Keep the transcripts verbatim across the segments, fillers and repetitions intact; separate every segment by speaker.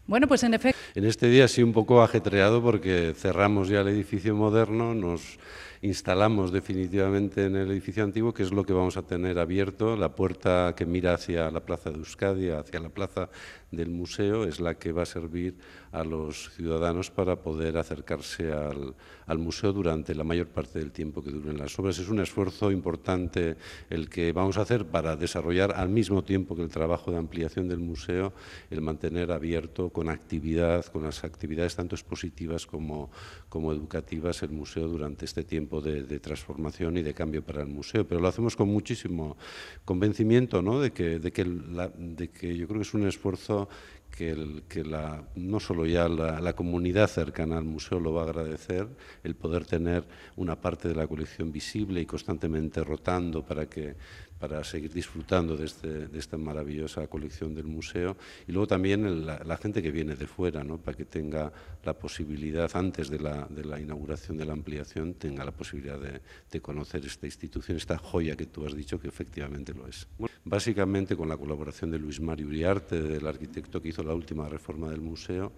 Speaker 1: Bueno, pues en efecto.
Speaker 2: En este día sí un poco ajetreado porque cerramos ya el edificio moderno, nos instalamos definitivamente en el edificio antiguo, que es lo que vamos a tener abierto. La puerta que mira hacia la plaza de Euskadi, hacia la plaza del museo, es la que va a servir a los ciudadanos para poder acercarse al, al museo durante la mayor parte del tiempo que duren las obras. Es un esfuerzo importante el que vamos a hacer para desarrollar al mismo tiempo que el trabajo de ampliación del museo, el mantener abierto con actividad, con las actividades tanto expositivas como, como educativas el museo durante este tiempo de, de transformación y de cambio para el museo. Pero lo hacemos con muchísimo convencimiento, ¿no? de, que, de, que la, de que yo creo que es un esfuerzo que, el, que la, no solo ya la, la comunidad cercana al museo lo va a agradecer, el poder tener una parte de la colección visible y constantemente rotando para que para seguir disfrutando de, este, de esta maravillosa colección del museo, y luego también la, la gente que viene de fuera, ¿no? Para que tenga la posibilidad, antes de la, de la inauguración de la ampliación, tenga la posibilidad de, de conocer esta institución, esta joya que tú has dicho que efectivamente lo es. Bueno, básicamente con la colaboración de Luis Mario Uriarte, del arquitecto que hizo la última reforma del museo,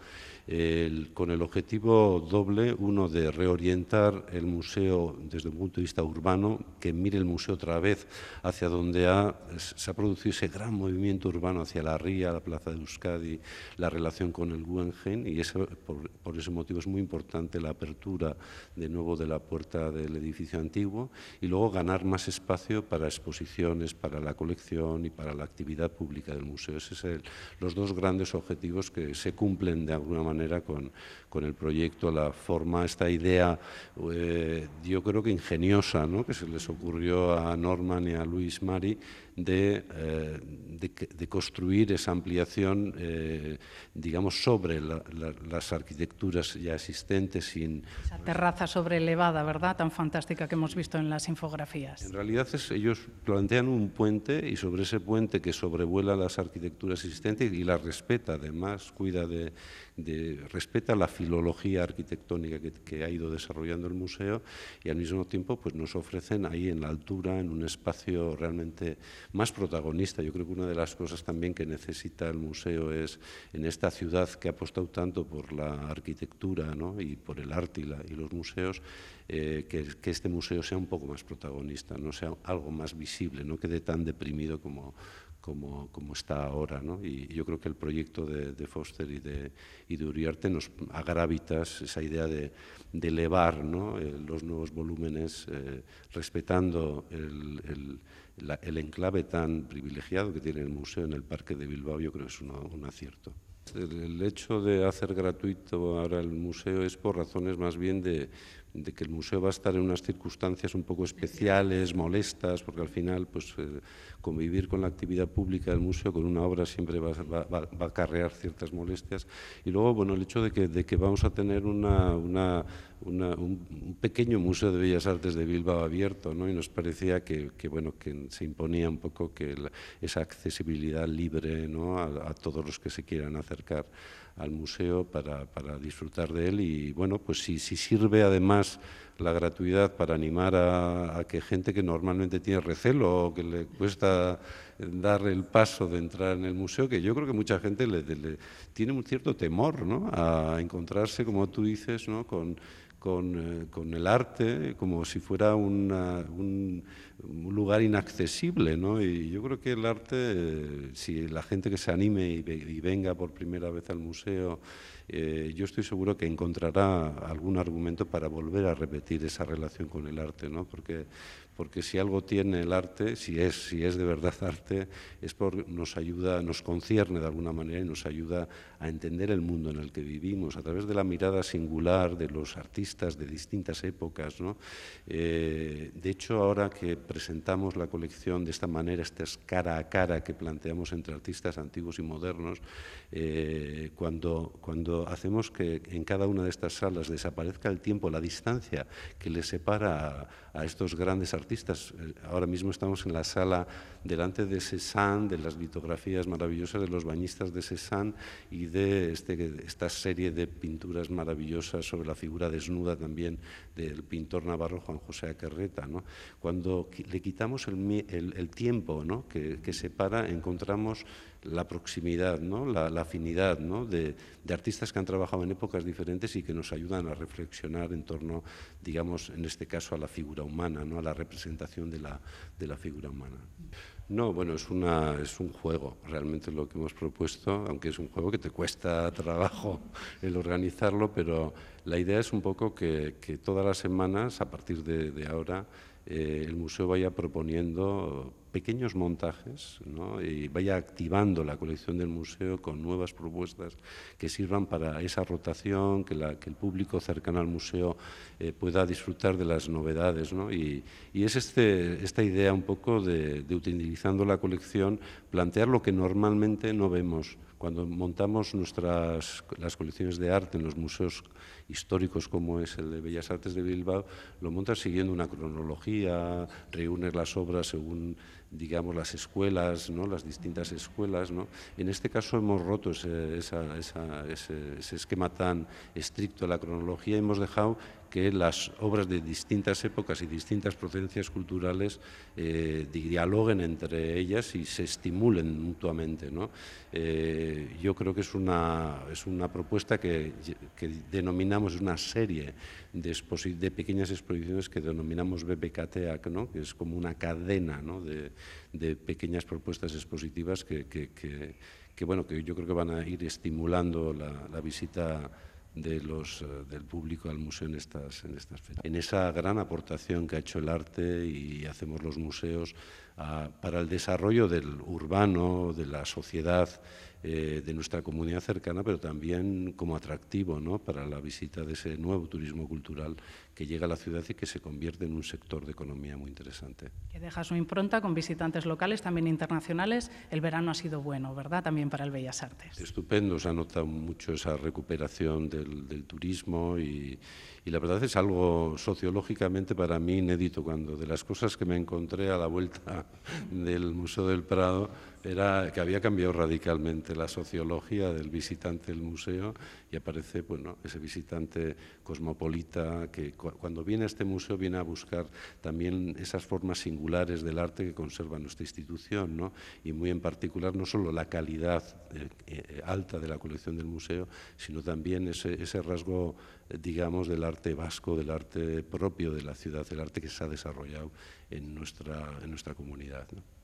Speaker 2: el, con el objetivo doble, uno de reorientar el museo desde un punto de vista urbano, que mire el museo otra vez hacia donde ha, se ha producido ese gran movimiento urbano hacia la ría, la plaza de Euskadi, la relación con el Guggenheim, y eso, por, por ese motivo es muy importante la apertura de nuevo de la puerta del edificio antiguo, y luego ganar más espacio para exposiciones, para la colección y para la actividad pública del museo. Esos son los dos grandes objetivos que se cumplen de alguna manera con, con el proyecto, la forma, esta idea, eh, yo creo que ingeniosa, ¿no? Que se les ocurrió a Norman y a Luis Mari de, eh, de, de construir esa ampliación, eh, digamos, sobre la, la, las arquitecturas ya existentes. Sin
Speaker 1: Esa terraza sobreelevada, ¿verdad?, tan fantástica que hemos visto en las infografías.
Speaker 2: En realidad es, ellos plantean un puente, y sobre ese puente que sobrevuela las arquitecturas existentes y las respeta, además, cuida de, de respeta la filología arquitectónica que, que ha ido desarrollando el museo, y al mismo tiempo pues, nos ofrecen ahí en la altura, en un espacio realmente más protagonista. Yo creo que una de las cosas también que necesita el museo es, en esta ciudad que ha apostado tanto por la arquitectura, ¿no? Y por el arte y, la, y los museos, eh, que, que este museo sea un poco más protagonista, no sea algo más visible, no quede tan deprimido como, como, como está ahora, ¿no? Y yo creo que el proyecto de, de Foster y de, y de Uriarte nos agravitas esa idea de, de elevar, ¿no? eh, los nuevos volúmenes, eh, respetando el, el La, el enclave tan privilegiado que tiene el museo en el Parque de Bilbao. Yo creo que es una, un acierto. El, el hecho de hacer gratuito ahora el museo es por razones más bien de, de que el museo va a estar en unas circunstancias un poco especiales, molestas, porque al final pues, eh, convivir con la actividad pública del museo con una obra siempre va, va, va, va a acarrear ciertas molestias. Y luego, bueno, el hecho de que, de que vamos a tener una, una, una, un, un pequeño museo de Bellas Artes de Bilbao abierto, ¿no? Y nos parecía que, que, bueno, que se imponía un poco que la, esa accesibilidad libre, ¿no? a, a todos los que se quieran acercar al museo para, para disfrutar de él. Y bueno, pues si, si sirve además la gratuidad para animar a, a que gente que normalmente tiene recelo o que le cuesta dar el paso de entrar en el museo, que yo creo que mucha gente le, le, tiene un cierto temor, ¿no? A encontrarse, como tú dices, ¿no? con, con, eh, con el arte como si fuera una, un, un lugar inaccesible, ¿no? Y yo creo que el arte, eh, si la gente que se anime y, y venga por primera vez al museo, eh, yo estoy seguro que encontrará algún argumento para volver a repetir esa relación con el arte, ¿no? Porque, porque si algo tiene el arte, si es, si es de verdad arte, es porque nos ayuda, nos concierne de alguna manera y nos ayuda a entender el mundo en el que vivimos a través de la mirada singular de los artistas de distintas épocas, ¿no? Eh, de hecho, ahora que presentamos la colección de esta manera, esta es cara a cara que planteamos entre artistas antiguos y modernos, eh, cuando, cuando hacemos que en cada una de estas salas desaparezca el tiempo, la distancia que les separa a, a estos grandes artistas. Ahora mismo estamos en la sala delante de Cézanne, de las litografías maravillosas de los bañistas de Cézanne y de este, esta serie de pinturas maravillosas sobre la figura desnuda también del pintor navarro Juan José Akerreta, ¿no? Cuando le quitamos el, el, el tiempo, ¿no? que, que separa, encontramos la proximidad, ¿no? la, la afinidad, ¿no? de, de artistas que han trabajado en épocas diferentes y que nos ayudan a reflexionar en torno, digamos, en este caso a la figura humana, ¿no? a la representación de la, de la figura humana. No, bueno, es, una, es un juego, realmente lo que hemos propuesto, aunque es un juego que te cuesta trabajo el organizarlo, pero la idea es un poco que, que todas las semanas, a partir de, de ahora, eh, el museo vaya proponiendo pequeños montajes, ¿no? y vaya activando la colección del museo con nuevas propuestas que sirvan para esa rotación, que, la, que el público cercano al museo eh, pueda disfrutar de las novedades, ¿no? y, y es este, esta idea un poco de, de, utilizando la colección, plantear lo que normalmente no vemos. Cuando montamos nuestras, las colecciones de arte en los museos históricos como es el de Bellas Artes de Bilbao, lo montas siguiendo una cronología, reúnes las obras según, digamos, las escuelas, ¿no? las distintas escuelas, ¿no? En este caso hemos roto ese, esa, esa, ese, ese esquema tan estricto de la cronología, hemos dejado que las obras de distintas épocas y distintas procedencias culturales eh, dialoguen entre ellas y se estimulen mutuamente, ¿no? Eh, yo creo que es una, es una propuesta que, que denominamos una serie de, de pequeñas exposiciones que denominamos B B K T A C, ¿no? que es como una cadena, ¿no? de, de pequeñas propuestas expositivas que, que, que, que, bueno, que yo creo que van a ir estimulando la, la visita de los, del público al museo en estas, en estas fechas. En esa gran aportación que ha hecho el arte y hacemos los museos a, para el desarrollo del urbano, de la sociedad, eh, de nuestra comunidad cercana, pero también como atractivo, ¿no? para la visita de ese nuevo turismo cultural que llega a la ciudad y que se convierte en un sector de economía muy interesante.
Speaker 1: Que deja su impronta con visitantes locales, también internacionales. El verano ha sido bueno, ¿verdad?, también para el Bellas Artes.
Speaker 2: Estupendo, se ha notado mucho esa recuperación del, del turismo y, y la verdad es algo sociológicamente para mí inédito. Cuando de las cosas que me encontré a la vuelta del Museo del Prado era que había cambiado radicalmente la sociología del visitante del museo y aparece, bueno, ese visitante cosmopolita que cu cuando viene a este museo viene a buscar también esas formas singulares del arte que conserva nuestra institución, ¿no? y muy en particular no solo la calidad eh, eh, alta de la colección del museo, sino también ese, ese rasgo, eh, digamos, del arte vasco, del arte propio de la ciudad, del arte que se ha desarrollado en nuestra, en nuestra comunidad, ¿no?